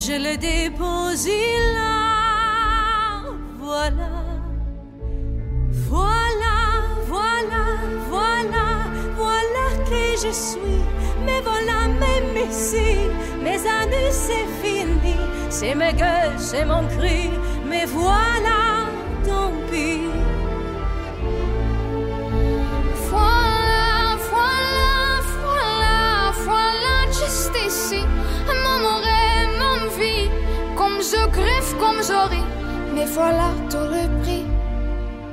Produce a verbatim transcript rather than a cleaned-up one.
Je le dépose là, voilà, voilà, voilà, voilà, voilà que je suis. Mais voilà, même ici, mes années c'est fini, c'est mes gueules, c'est mon cri, mais voilà, tant pis. Voilà, voilà, voilà, voilà, juste ici, mon rêve, mon vie, comme je griffe, comme je ris, mais voilà tout le prix.